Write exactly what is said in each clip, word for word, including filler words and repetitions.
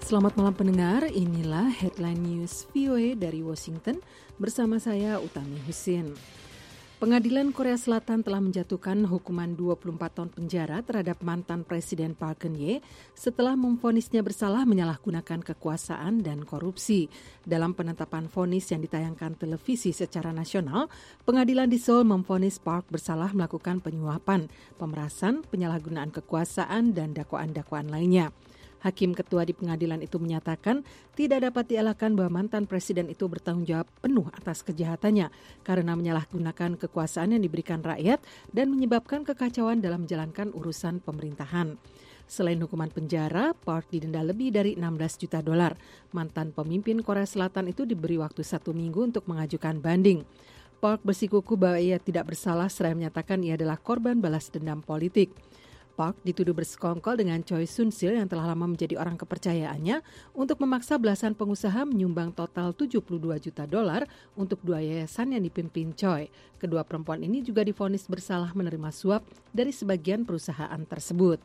Selamat malam pendengar, inilah Headline News V O A dari Washington bersama saya Utami Husin. Pengadilan Korea Selatan telah menjatuhkan hukuman dua puluh empat tahun penjara terhadap mantan Presiden Park Geun-hye setelah memvonisnya bersalah menyalahgunakan kekuasaan dan korupsi. Dalam penetapan vonis yang ditayangkan televisi secara nasional, pengadilan di Seoul memvonis Park bersalah melakukan penyuapan, pemerasan, penyalahgunaan kekuasaan, dan dakwaan-dakwaan lainnya. Hakim ketua di pengadilan itu menyatakan tidak dapat dielakkan bahwa mantan presiden itu bertanggung jawab penuh atas kejahatannya karena menyalahgunakan kekuasaan yang diberikan rakyat dan menyebabkan kekacauan dalam menjalankan urusan pemerintahan. Selain hukuman penjara, Park didenda lebih dari enam belas juta dolar. Mantan pemimpin Korea Selatan itu diberi waktu satu minggu untuk mengajukan banding. Park bersikukuh bahwa ia tidak bersalah seraya menyatakan ia adalah korban balas dendam politik. Park dituduh bersekongkol dengan Choi Soon-sil yang telah lama menjadi orang kepercayaannya untuk memaksa belasan pengusaha menyumbang total tujuh puluh dua juta dolar untuk dua yayasan yang dipimpin Choi. Kedua perempuan ini juga divonis bersalah menerima suap dari sebagian perusahaan tersebut.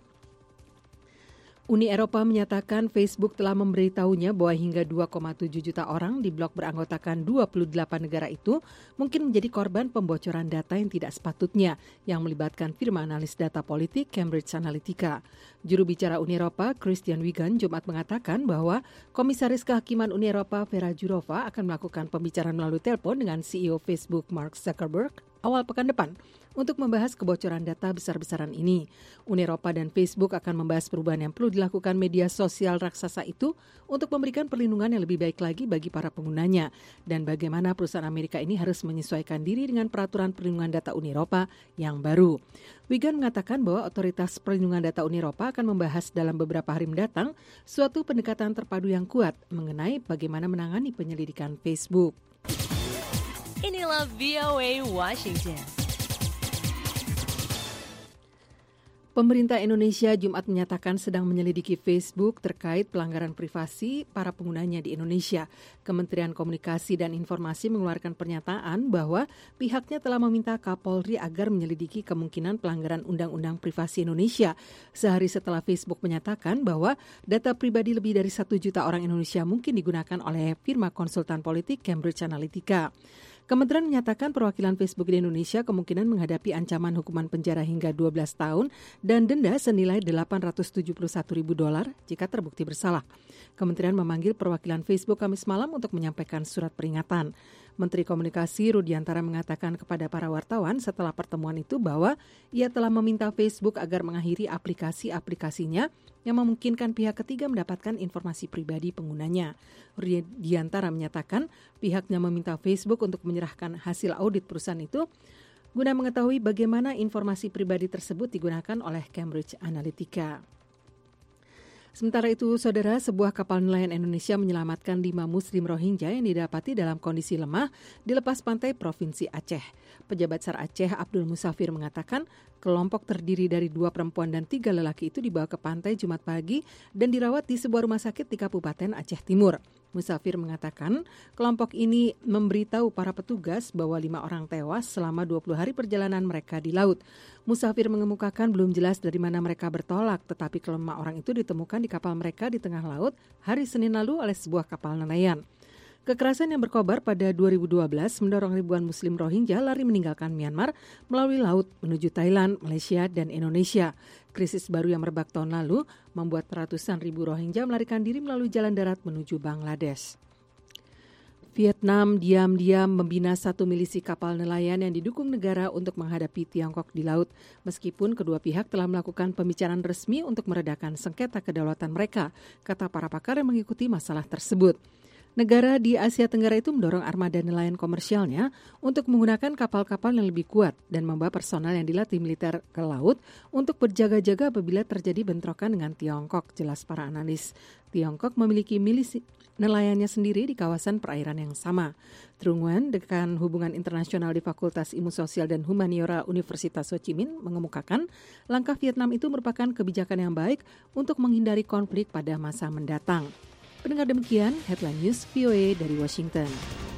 Uni Eropa menyatakan Facebook telah memberitahunya bahwa hingga dua koma tujuh juta orang di blok beranggotakan dua puluh delapan negara itu mungkin menjadi korban pembocoran data yang tidak sepatutnya yang melibatkan firma analis data politik Cambridge Analytica. Juru bicara Uni Eropa Christian Wigan Jumat mengatakan bahwa Komisaris Kehakiman Uni Eropa Vera Jourova akan melakukan pembicaraan melalui telepon dengan C E O Facebook Mark Zuckerberg awal pekan depan untuk membahas kebocoran data besar-besaran ini. Uni Eropa dan Facebook akan membahas perubahan yang perlu dilakukan media sosial raksasa itu untuk memberikan perlindungan yang lebih baik lagi bagi para penggunanya dan bagaimana perusahaan Amerika ini harus menyesuaikan diri dengan peraturan perlindungan data Uni Eropa yang baru. Wigan mengatakan bahwa Otoritas Perlindungan Data Uni Eropa akan membahas dalam beberapa hari mendatang suatu pendekatan terpadu yang kuat mengenai bagaimana menangani penyelidikan Facebook. Inilah V O A Washington. Pemerintah Indonesia Jumat menyatakan sedang menyelidiki Facebook terkait pelanggaran privasi para penggunanya di Indonesia. Kementerian Komunikasi dan Informasi mengeluarkan pernyataan bahwa pihaknya telah meminta Kapolri agar menyelidiki kemungkinan pelanggaran Undang-Undang Privasi Indonesia. Sehari setelah Facebook menyatakan bahwa data pribadi lebih dari satu juta orang Indonesia mungkin digunakan oleh firma konsultan politik Cambridge Analytica. Kementerian menyatakan perwakilan Facebook di Indonesia kemungkinan menghadapi ancaman hukuman penjara hingga dua belas tahun dan denda senilai delapan ratus tujuh puluh satu ribu dolar jika terbukti bersalah. Kementerian memanggil perwakilan Facebook Kamis malam untuk menyampaikan surat peringatan. Menteri Komunikasi Rudiantara mengatakan kepada para wartawan setelah pertemuan itu bahwa ia telah meminta Facebook agar mengakhiri aplikasi-aplikasinya yang memungkinkan pihak ketiga mendapatkan informasi pribadi penggunanya. Rudiantara menyatakan pihaknya meminta Facebook untuk menyerahkan hasil audit perusahaan itu guna mengetahui bagaimana informasi pribadi tersebut digunakan oleh Cambridge Analytica. Sementara itu, saudara, sebuah kapal nelayan Indonesia menyelamatkan lima Muslim Rohingya yang didapati dalam kondisi lemah di lepas pantai Provinsi Aceh. Pejabat S A R Aceh Abdul Musafir mengatakan kelompok terdiri dari dua perempuan dan tiga lelaki itu dibawa ke pantai Jumat pagi dan dirawat di sebuah rumah sakit di Kabupaten Aceh Timur. Musafir mengatakan kelompok ini memberitahu para petugas bahwa lima orang tewas selama dua puluh hari perjalanan mereka di laut. Musafir mengemukakan belum jelas dari mana mereka bertolak, tetapi kelima orang itu ditemukan di kapal mereka di tengah laut hari Senin lalu oleh sebuah kapal nelayan. Kekerasan yang berkobar pada dua ribu dua belas mendorong ribuan Muslim Rohingya lari meninggalkan Myanmar melalui laut menuju Thailand, Malaysia, dan Indonesia. Krisis baru yang merebak tahun lalu membuat ratusan ribu Rohingya melarikan diri melalui jalan darat menuju Bangladesh. Vietnam diam-diam membina satu milisi kapal nelayan yang didukung negara untuk menghadapi Tiongkok di laut, meskipun kedua pihak telah melakukan pembicaraan resmi untuk meredakan sengketa kedaulatan mereka, kata para pakar yang mengikuti masalah tersebut. Negara di Asia Tenggara itu mendorong armada nelayan komersialnya untuk menggunakan kapal-kapal yang lebih kuat dan membawa personal yang dilatih militer ke laut untuk berjaga-jaga apabila terjadi bentrokan dengan Tiongkok, jelas para analis. Tiongkok memiliki milisi nelayannya sendiri di kawasan perairan yang sama. Trung Nguyen, Dekan Hubungan Internasional di Fakultas Ilmu Sosial dan Humaniora Universitas Ho Chi Minh, mengemukakan langkah Vietnam itu merupakan kebijakan yang baik untuk menghindari konflik pada masa mendatang. Pendengar, demikian Headline News V O A dari Washington.